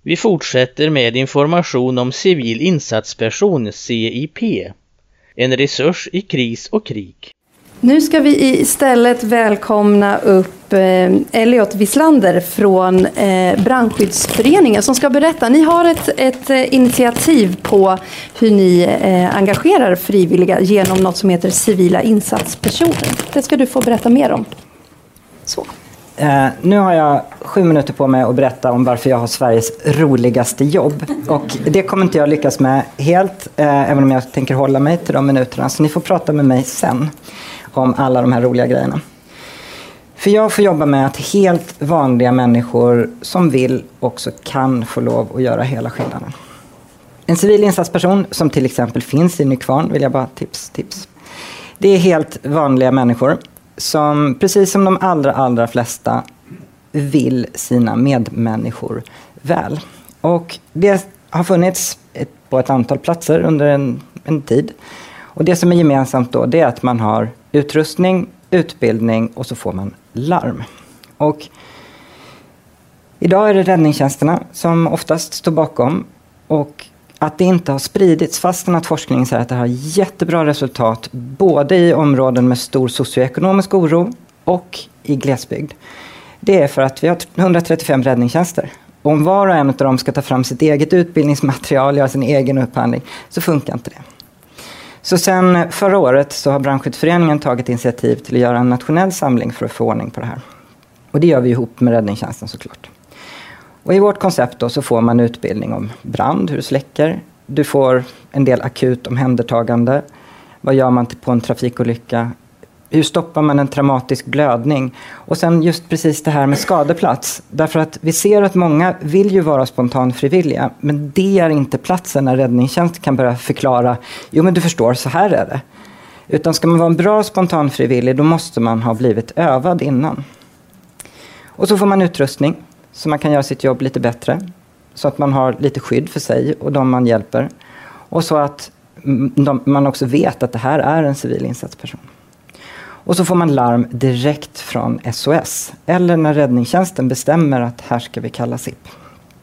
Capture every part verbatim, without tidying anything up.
Vi fortsätter med information om civil insatsperson C I P, en resurs i kris och krig. Nu ska vi istället välkomna upp eh, Elliot Wislander från eh, Brandskyddsföreningen som ska berätta. Ni har ett, ett eh, initiativ på hur ni eh, engagerar frivilliga genom något som heter civila insatspersoner. Det ska du få berätta mer om. Så. Uh, nu har jag sju minuter på mig att berätta om varför jag har Sveriges roligaste jobb. Och det kommer inte jag lyckas med helt, uh, även om jag tänker hålla mig till de minuterna. Så ni får prata med mig sen om alla de här roliga grejerna. För jag får jobba med att helt vanliga människor som vill också kan få lov att göra hela skillnaden. En civil insatsperson som till exempel finns i Nykvarn, vill jag bara tips, tips. Det är helt vanliga människor som precis som de allra, allra flesta vill sina medmänniskor väl. Och det har funnits ett, på ett antal platser under en, en tid. Och det som är gemensamt då, det är att man har utrustning, utbildning och så får man larm. Och idag är det räddningstjänsterna som oftast står bakom, och att det inte har spridits fastän att forskningen säger att det har jättebra resultat både i områden med stor socioekonomisk oro och i glesbygd. Det är för att vi har hundratrettiofem räddningstjänster. Om var och en av dem ska ta fram sitt eget utbildningsmaterial, göra sin egen upphandling, så funkar inte det. Så sen förra året så har Brandskyddsföreningen tagit initiativ till att göra en nationell samling för att få ordning på det här. Och det gör vi ihop med räddningstjänsten såklart. Och i vårt koncept då så får man utbildning om brand, hur du släcker. Du får en del akut omhändertagande. Vad gör man på en trafikolycka? Hur stoppar man en traumatisk blödning? Och sen just precis det här med skadeplats. Därför att vi ser att många vill ju vara spontanfrivilliga. Men det är inte platsen när räddningstjänst kan börja förklara. Jo men du förstår, så här är det. Utan ska man vara en bra spontanfrivillig, då måste man ha blivit övad innan. Och så får man utrustning. Så man kan göra sitt jobb lite bättre. Så att man har lite skydd för sig och de man hjälper. Och så att de, man också vet att det här är en civil insatsperson. Och så får man larm direkt från S O S. Eller när räddningstjänsten bestämmer att här ska vi kalla S I P.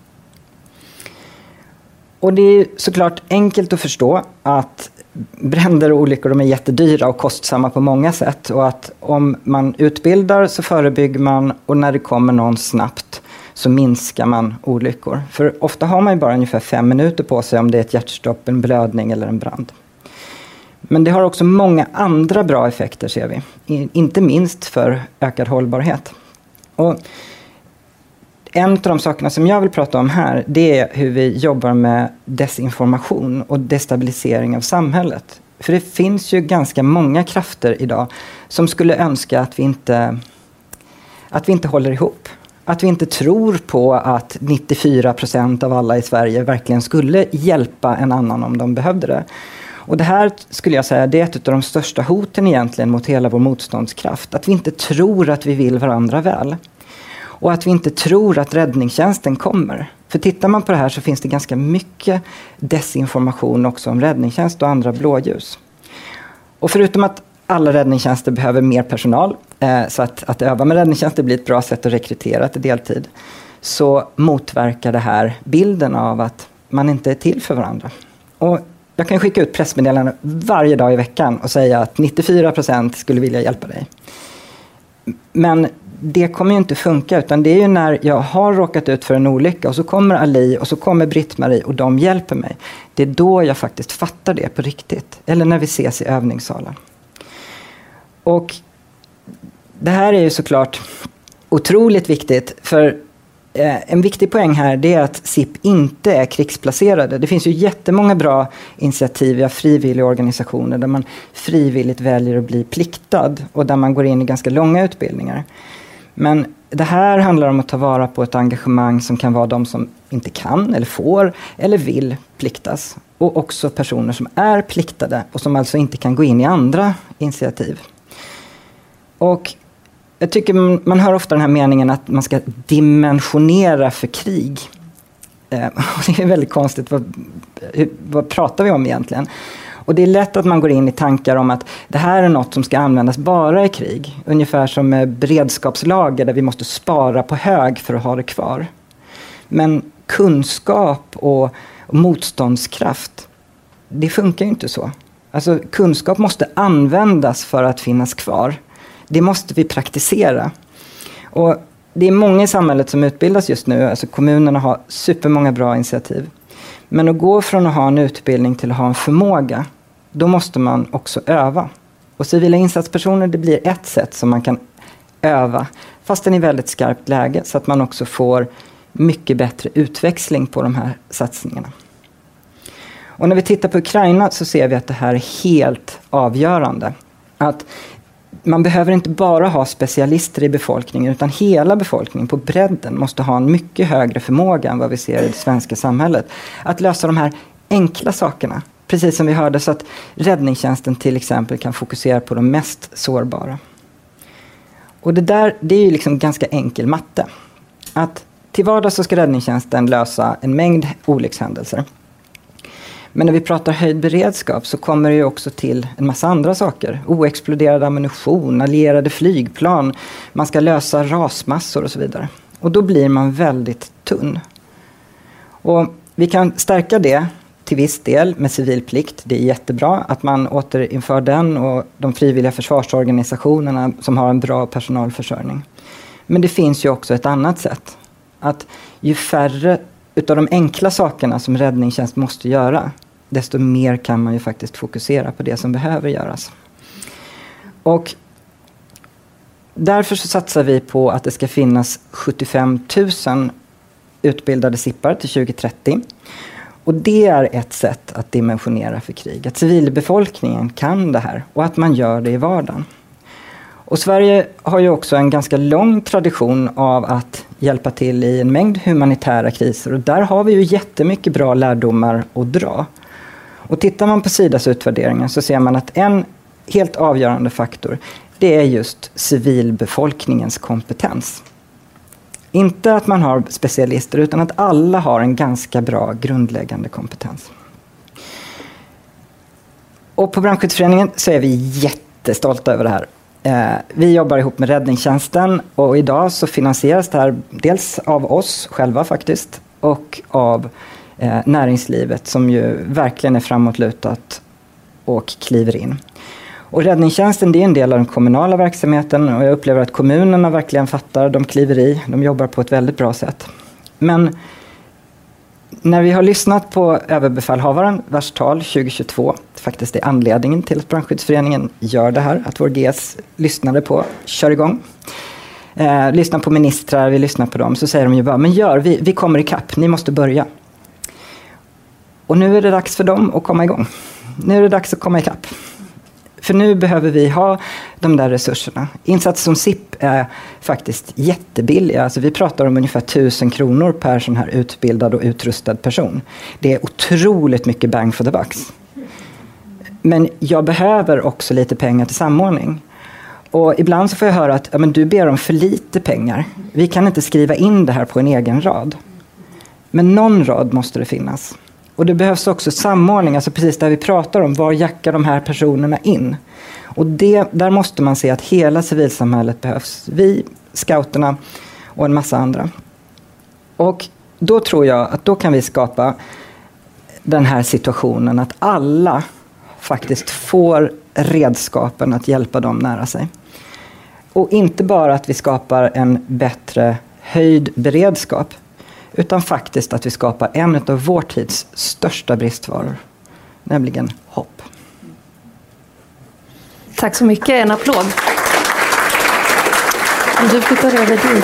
Och det är såklart enkelt att förstå att bränder och olyckor de är jättedyra och kostsamma på många sätt. Och att om man utbildar så förebygger man, och när det kommer någon snabbt så minskar man olyckor. För ofta har man ju bara ungefär fem minuter på sig om det är ett hjärtstopp, en blödning eller en brand. Men det har också många andra bra effekter, ser vi. Inte minst för ökad hållbarhet. Och en av de sakerna som jag vill prata om här, det är hur vi jobbar med desinformation och destabilisering av samhället. För det finns ju ganska många krafter idag som skulle önska att vi inte, att vi inte håller ihop. Att vi inte tror på att nittiofyra procent av alla i Sverige verkligen skulle hjälpa en annan om de behövde det. Och det här skulle jag säga, det är ett av de största hoten egentligen mot hela vår motståndskraft. Att vi inte tror att vi vill varandra väl. Och att vi inte tror att räddningstjänsten kommer. För tittar man på det här så finns det ganska mycket desinformation också om räddningstjänst och andra blåljus. Och förutom att alla räddningstjänster behöver mer personal, eh, så att, att öva med räddningstjänster blir ett bra sätt att rekrytera till deltid, så motverkar det här bilden av att man inte är till för varandra. Och jag kan skicka ut pressmeddelanden varje dag i veckan och säga att nittiofyra procent skulle vilja hjälpa dig. Men det kommer ju inte funka, utan det är ju när jag har råkat ut för en olycka och så kommer Ali och så kommer Britt-Marie och de hjälper mig. Det är då jag faktiskt fattar det på riktigt. Eller när vi ses i övningssalen. Och det här är ju såklart otroligt viktigt, för eh, en viktig poäng här, det är att S I P inte är krigsplacerade. Det finns ju jättemånga bra initiativ av frivilliga organisationer där man frivilligt väljer att bli pliktad och där man går in i ganska långa utbildningar. Men det här handlar om att ta vara på ett engagemang som kan vara de som inte kan eller får eller vill pliktas. Och också personer som är pliktade och som alltså inte kan gå in i andra initiativ. Och jag tycker man, man hör ofta den här meningen att man ska dimensionera för krig. Eh, och det är väldigt konstigt, vad, vad pratar vi om egentligen? Och det är lätt att man går in i tankar om att det här är något som ska användas bara i krig. Ungefär som beredskapslager där vi måste spara på hög för att ha det kvar. Men kunskap och, och motståndskraft. Det funkar ju inte så. Alltså, kunskap måste användas för att finnas kvar. Det måste vi praktisera. Och det är många i samhället som utbildas just nu. Alltså, kommunerna har supermånga bra initiativ. Men att gå från att ha en utbildning till att ha en förmåga, då måste man också öva. Och civila insatspersoner, det blir ett sätt som man kan öva, fast den är i väldigt skarpt läge, så att man också får mycket bättre utväxling på de här satsningarna. Och när vi tittar på Ukraina så ser vi att det här är helt avgörande. Att man behöver inte bara ha specialister i befolkningen, utan hela befolkningen på bredden måste ha en mycket högre förmåga än vad vi ser i det svenska samhället. Att lösa de här enkla sakerna. Precis som vi hörde, så att räddningstjänsten till exempel kan fokusera på de mest sårbara. Och det där, det är ju liksom ganska enkel matte. Att till vardags så ska räddningstjänsten lösa en mängd olyckshändelser. Men när vi pratar höjd beredskap så kommer det ju också till en massa andra saker. Oexploderad ammunition, allierade flygplan, man ska lösa rasmassor och så vidare. Och då blir man väldigt tunn. Och vi kan stärka det till viss del med civilplikt. Det är jättebra att man återinför den och de frivilliga försvarsorganisationerna som har en bra personalförsörjning. Men det finns ju också ett annat sätt. Att ju färre utav de enkla sakerna som räddningstjänst måste göra, desto mer kan man ju faktiskt fokusera på det som behöver göras. Och därför så satsar vi på att det ska finnas sjuttiofem tusen utbildade sippar till tjugo trettio. Och det är ett sätt att dimensionera för krig. Att civilbefolkningen kan det här och att man gör det i vardagen. Och Sverige har ju också en ganska lång tradition av att hjälpa till i en mängd humanitära kriser. Och där har vi ju jättemycket bra lärdomar att dra. Och tittar man på Sidas utvärderingar så ser man att en helt avgörande faktor, det är just civilbefolkningens kompetens. Inte att man har specialister, utan att alla har en ganska bra grundläggande kompetens. Och på Brandskyddsföreningen så är vi jättestolta över det här. Eh, vi jobbar ihop med räddningstjänsten och idag så finansieras det här dels av oss själva faktiskt och av eh, näringslivet som ju verkligen är framåtlutat och kliver in. Och räddningstjänsten, det är en del av den kommunala verksamheten och jag upplever att kommunerna verkligen fattar, de kliver i, de jobbar på ett väldigt bra sätt. Men när vi har lyssnat på överbefälhavaren, vars tal tjugo tjugotvå faktiskt är anledningen till att Brandskyddsföreningen gör det här, att vår G S lyssnade på, kör igång. Eh, lyssnar på ministrar, vi lyssnar på dem, så säger de ju bara, men gör, vi, vi kommer ikapp, ni måste börja. Och nu är det dags för dem att komma igång. Nu är det dags att komma ikapp. För nu behöver vi ha de där resurserna. Insats som S I P är faktiskt jättebilliga. Alltså vi pratar om ungefär tusen kronor per sån här utbildad och utrustad person. Det är otroligt mycket bang for the bucks. Men jag behöver också lite pengar till samordning. Och ibland så får jag höra att ja, men du ber om för lite pengar. Vi kan inte skriva in det här på en egen rad. Men någon rad måste det finnas. Och det behövs också samordning, alltså precis där vi pratar om, var jackar de här personerna in? Och det, där måste man se att hela civilsamhället behövs. Vi, scouterna och en massa andra. Och då tror jag att då kan vi skapa den här situationen att alla faktiskt får redskapen att hjälpa dem nära sig. Och inte bara att vi skapar en bättre höjd beredskap, utan faktiskt att vi skapar en av vår tids största bristvaror, nämligen hopp. Tack så mycket, en applåd. Du flyttar över dit.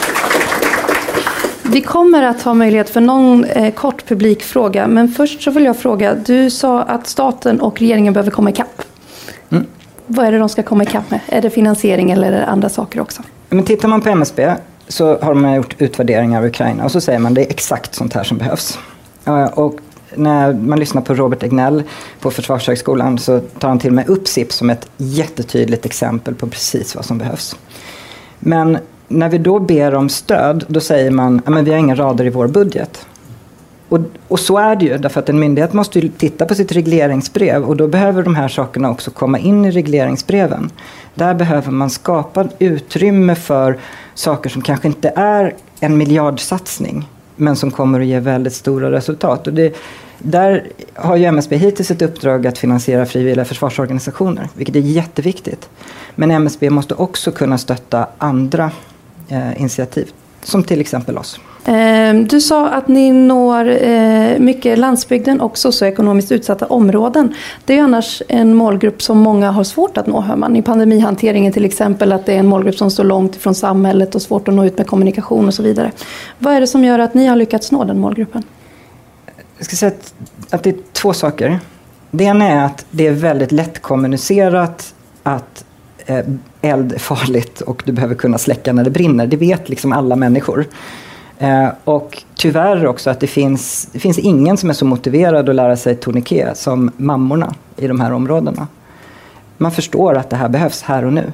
Vi kommer att ha möjlighet för någon eh, kort publikfråga, men först så vill jag fråga, du sa att staten och regeringen behöver komma ikapp. Mm. Vad är det de ska komma ikapp med? Är det finansiering eller är det andra saker också? Men tittar man på M S B så har man gjort utvärderingar av Ukraina och så säger man att det är exakt sånt här som behövs. Och när man lyssnar på Robert Egnell på Försvarshögskolan så tar han till och med upp S I P som ett jättetydligt exempel på precis vad som behövs. Men när vi då ber om stöd, då säger man att vi har inga rader i vår budget. Och, och så är det ju, därför att en myndighet måste ju titta på sitt regleringsbrev och då behöver de här sakerna också komma in i regleringsbreven. Där behöver man skapa utrymme för saker som kanske inte är en miljardsatsning, men som kommer att ge väldigt stora resultat. Och det, där har ju M S B hittills ett uppdrag att finansiera frivilliga försvarsorganisationer, vilket är jätteviktigt. Men M S B måste också kunna stötta andra eh, initiativ, som till exempel oss. Du sa att ni når mycket landsbygden och socioekonomiskt utsatta områden. Det är ju annars en målgrupp som många har svårt att nå, hör man. I pandemihanteringen till exempel, att det är en målgrupp som står långt ifrån samhället och svårt att nå ut med kommunikation och så vidare. Vad är det som gör att ni har lyckats nå den målgruppen? Jag ska säga att, att det är två saker. Det ena är att det är väldigt lätt kommunicerat att eh, eld är farligt och du behöver kunna släcka när det brinner. Det vet liksom alla människor. Eh, och tyvärr också att det finns, det finns ingen som är så motiverad att lära sig tourniquet som mammorna i de här områdena. Man förstår att det här behövs här och nu.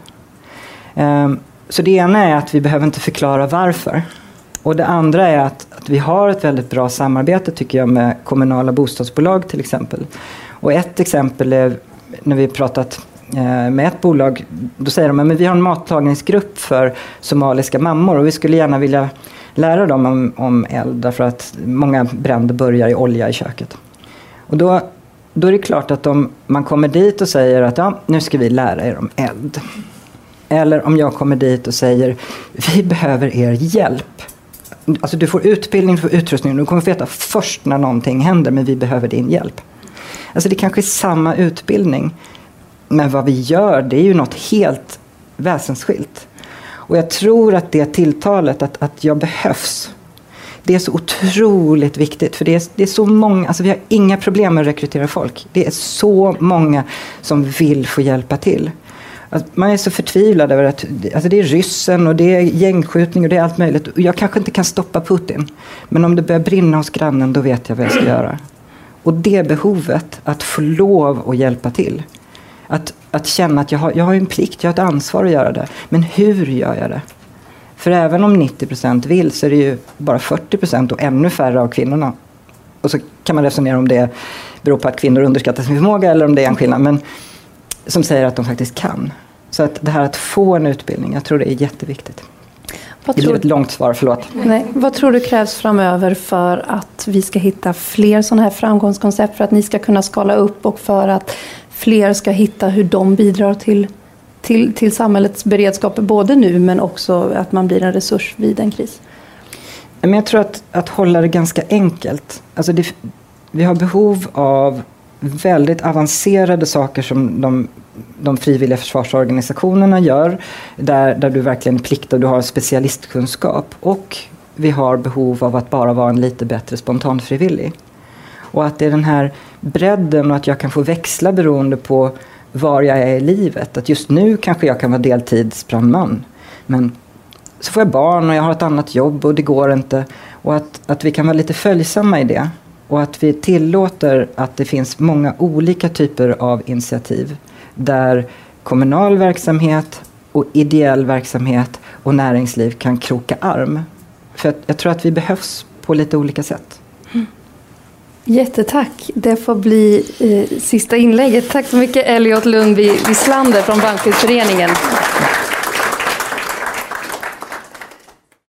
Eh, så det ena är att vi behöver inte förklara varför. Och det andra är att, att vi har ett väldigt bra samarbete tycker jag med kommunala bostadsbolag till exempel. Och ett exempel är när vi pratat eh, med ett bolag, då säger de att vi har en matlagningsgrupp för somaliska mammor och vi skulle gärna vilja lära dem om, om eld därför att många bränder börjar i olja i köket. Och då, då är det klart att om man kommer dit och säger att ja, nu ska vi lära er om eld. Eller om jag kommer dit och säger vi behöver er hjälp. Alltså du får utbildning, du får utrustning, du kommer få veta först när någonting händer men vi behöver din hjälp. Alltså det kanske är samma utbildning men vad vi gör det är ju något helt väsensskilt. Och jag tror att det tilltalet att, att jag behövs, det är så otroligt viktigt. För det är, det är så många, alltså vi har inga problem med att rekrytera folk. Det är så många som vill få hjälpa till. Alltså man är så förtvivlad över att alltså det är ryssen och det är gängskjutning och det är allt möjligt. Och jag kanske inte kan stoppa Putin. Men om det börjar brinna hos grannen då vet jag vad jag ska göra. Och det behovet att få lov att hjälpa till. Att, att känna att jag har, jag har en plikt, jag har ett ansvar att göra det. Men hur gör jag det? För även om nittio procent vill så är det ju bara fyrtio procent och ännu färre av kvinnorna. Och så kan man resonera om det beror på att kvinnor underskattar sin förmåga eller om det är en skillnad. Men som säger att de faktiskt kan. Så att det här att få en utbildning, jag tror det är jätteviktigt. Vad det blir ett långt svar, förlåt. Nej, vad tror du krävs framöver för att vi ska hitta fler sådana här framgångskoncept, för att ni ska kunna skala upp och för att fler ska hitta hur de bidrar till, till, till samhällets beredskap både nu men också att man blir en resurs vid en kris? Men jag tror att, att hålla det ganska enkelt. Alltså det, vi har behov av väldigt avancerade saker som de, de frivilliga försvarsorganisationerna gör. Där, där du verkligen är plikt och du har specialistkunskap. Och vi har behov av att bara vara en lite bättre spontanfrivillig. Och att det är den här bredden och att jag kan få växla beroende på var jag är i livet. Att just nu kanske jag kan vara deltidsbrandman. Men så får jag barn och jag har ett annat jobb och det går inte. Och att, att vi kan vara lite följsamma i det. Och att vi tillåter att det finns många olika typer av initiativ. Där kommunal verksamhet och ideell verksamhet och näringsliv kan kroka arm. För jag tror att vi behövs på lite olika sätt. Mm. Jättetack. Det får bli eh, sista inlägget. Tack så mycket Elliot Lundby Wislander från Brandskyddsföreningen.